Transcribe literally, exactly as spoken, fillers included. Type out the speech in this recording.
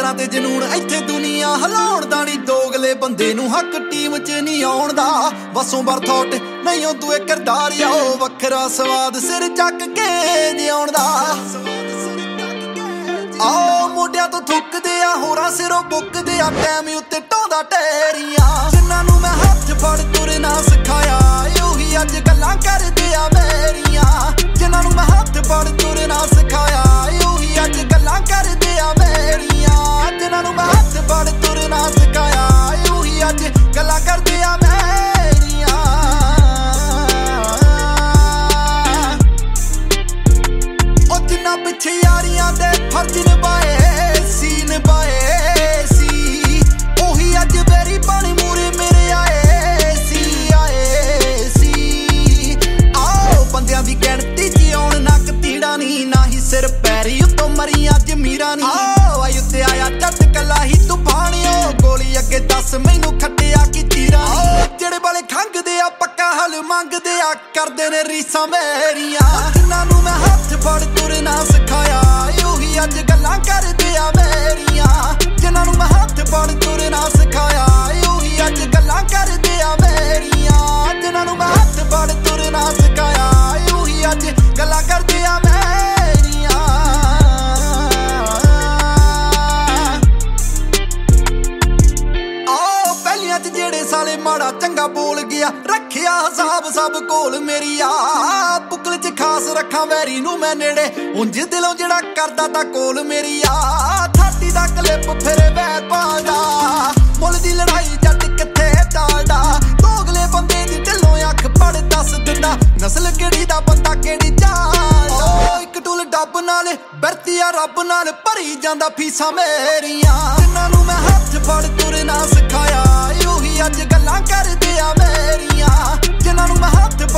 ਯਾਰਾਂ ਤੇ ਜਨੂਨ ਇੱਥੇ ਦੁਨੀਆ ਹਿਲਾਉਣ ਦਾ ਨੀ ਦੋਗਲੇ ਬੰਦੇ ਨੂੰ ਹੱਕ ਟੀਮ ਚ ਨਹੀਂ ਆਉਣ ਦਾ ਵਸੋਂ ਬਰਥੌਟ ਨਹੀਂ ਉਹ ਤੂੰ ਇਹ ਕਿਰਦਾਰ ਆ ਉਹ ਵੱਖਰਾ ਸਵਾਦ ਸਿਰ ਚੱਕ ਕੇ ਜਿਉਣ ਦਾ ਆਓ ਮੋਢਿਆਂ ਤੋਂ ਥੁੱਕਦੇ ਆ ਹੋਰਾਂ ਸਿਰੋਂ ਬੁੱਕਦੇ ਆ ਟਾਈਮ ਉੱਤੇ ਢਾਉਂਦਾ ਟੈਰੀਆਂ ਜਿਨ੍ਹਾਂ ਨੂੰ ਮੈਂ ਹੱਥ ਫੜ ਤੁਰਨਾ ਸਿਖਾਇਆ ਉਹੀ ਅੱਜ ਗੱਲਾਂ ਕਰਦੇ ਆ ਮੇਰੀਆਂ ਜਿਨ੍ਹਾਂ ਨੂੰ ਮੈਂ ਹੱਥ ਫੜ ਤੁਰਨਾ ਸਿਖਾਇਆ ਉਹੀ ਅੱਜ ਗੱਲਾਂ ਕਰਦੇ ਆ ਮੇਰੀਆਂ ਜਿਨ੍ਹਾਂ ਨੂੰ ਮੈਂ ਹੱਥ ਫੜ ਤੁਰਨਾ ਸਿਖਾਇਆ ਉਹੀ ਅੱਜ ਗੱਲਾਂ ਕਰਦੇ ਆ ਮੇਰੀਆਂ ਉਹ ਜਿਨ੍ਹਾਂ ਪਿੱਛੇ ਯਾਰੀਆਂ ਦੇ ਫਰਜ਼ ਨਿਭਾਏ ਸੀ ਨਿਭਾਏ ਸੀ ਉਹੀ ਅੱਜ ਬੇਰੀ ਪਾਣੀ ਮੂਰੇ ਮੇਰੇ ਆਏ ਸੀ ਆਏ ਸੀ ਆਓ ਬੰਦਿਆਂ ਦੀ ਗਿਣਤੀ ਚ ਆਉਣ ਨੱਕ ਤੀੜਾ ਨੀ ਨਾ ਹੀ ਸਿਰ ਪੈਰੀ ਉੱਤੋਂ ਮਰੀ ਅੱਜ ਮੀਰਾ ਨੀ ਆਓ ਆਈ ਉੱਤੇ ਆਇਆ ਜੱਟ ਕੱਲਾ ਹੀ ਤੂਫਾਨਿਓ ਗੋਲੀ ਅੱਗੇ ਦੱਸ ਮੈਨੂੰ ਖੱਟਿਆ ਕੀ ਤੀਰਾ ਜਿਹੜੇ ਵਾਲੇ ਖੰਗਦੇ ਆ ਪੱਕਾ ਹਲ ਮੰਗਦੇ ਆ ਕਰਦੇ ਨੇ ਰੀਸਾਂ ਮੇਰੀਆਂ ਜਿਨ੍ਹਾਂ ਨੂੰ ਮੈਂ ਹੱਥ ਫੜ ਤੁਰਨਾ ਸਿਖਾਇਆ ਉਹੀ ਅੱਜ ਗੱਲਾਂ ਕਰਦੇ ਆ ਮੇਰੀਆਂ ਜਿਨ੍ਹਾਂ ਨੂੰ ਮੈਂ ਹੱਥ ਫੜ ਤੁਰਨਾ ਸਿਖਾਇਆ ਉਹੀ ਅੱਜ ਗੱਲਾਂ ਕਰਦੇ ਆ ਮੇਰੀਆਂ ਜਿਨ੍ਹਾਂ ਨੂੰ ਮੈਂ ਹੱਥ ਫੜ ਤੁਰਨਾ ਸਿਖਾਇਆ ਉਹੀ ਅੱਜ ਗੱਲਾਂ ਕਰਦੇ ਆ ਮੇਰੀਆਂ ਆਓ ਪਹਿਲੀਆਂ ਚ ਜਿਹੜੇ ਸਾਲੇ ਮਾੜਾ ਚੰਗਾ ਬੋਲ ਗਿਆ ਰੱਖਿਆ ਹਿਸਾਬ ਸਭ ਕੋਲ ਮੇਰੀ ਆ ਬੁਕਲ ਚ ਖਾਸ ਰੱਖਾਂ ਵੈਰੀ ਨੂੰ ਮੈਂ ਨੇੜੇ ਉਂਝ ਦਿਲੋਂ ਜਿਹੜਾ ਕਰਦਾ ਤਾਂ ਕੋਲ ਮੇਰੀ ਆ ਥਾਟੀ ਦਾ ਕਲਿੱਪ ਫਿਰੇ ਵੈਰ ਪਾਲਦਾ ਮੁੱਲ ਦੀ ਲੜਾਈ ਜੱਟ ਕਿੱਥੇ ਟਾਲਦਾ ਦੋਗਲੇ ਬੰਦੇ ਦੀ ਢਿੱਲੋਂ ਅੱਖ ਪੜ ਦੱਸ ਦਿੰਦਾ ਨਸਲ ਕਿਹੜੀ ਦਾ ਬੰਦਾ ਕਿਹੜੀ ਚਾਲਦਾ ਇੱਕ ਟੁੱਲ ਡੱਬ ਨਾਲ ਵਰਤੀ ਆ ਰੱਬ ਨਾਲ ਭਰੀ ਜਾਂਦਾ ਫੀਸਾਂ ਮੇਰੀਆਂ ਜਿਨ੍ਹਾਂ ਨੂੰ ਮੈਂ ਹੱਥ ਫੜ ਤੁਰਨਾ ਸਿਖਾਇਆ ਉਹੀ ਅੱਜ ਗੱਲਾਂ ਕਰਦੇ ਆ ਮੇਰੀਆਂ ਜਿਨ੍ਹਾਂ ਨੂੰ ਮੈਂ ਹੱਥ